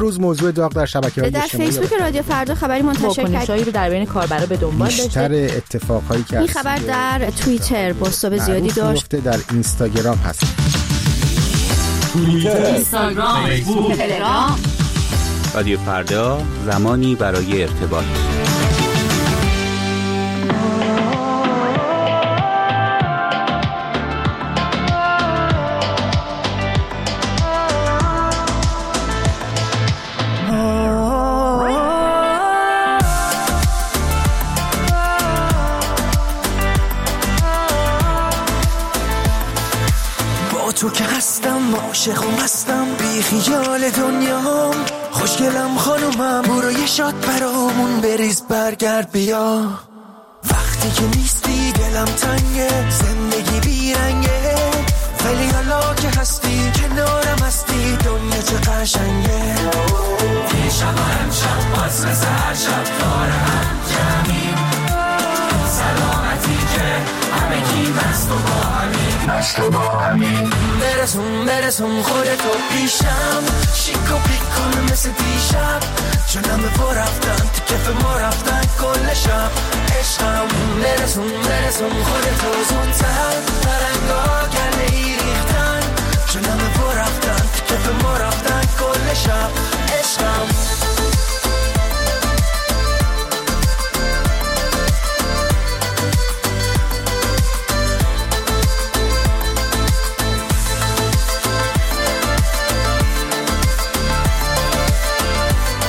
روز موضوع داغ در شبکه‌های اجتماعی. در فیسبوک رادیو فردا خبری منتشر کنشایی رو در بین کاربرا به دنبال داشته. بیشتر اتفاقایی که این خبر در توییتر بوستاب زیادی داشت. در اینستاگرام هست. توییتر، اینستاگرام، فیسبوک، تلگرام. رادیو فردا، زمانی برای ارتباط. تو که هستم عاشق و مستم بی خیال دنیام، خوشگلم خانومم، برو یه شات برامون بریز برگرد بیا. وقتی که نیستی دلم تنگه، زندگی بیرنگه، ولی حالا که هستی کنارم هستی دنیا چه قشنگه. یه شب و همشب باز هر شب داره هم جمعیم، سلامتی که همه کی مست و با همین برسون خودتو پیشم، شیک و پیک کنم مثل دیشب، چون همه پا رفتن تو کف ما رفتن کل شب عشقم. برسون خودتو زودتر، برنگا گله ای ریختن، چون همه پا رفتن تو کف ما رفتن کل شب عشقم.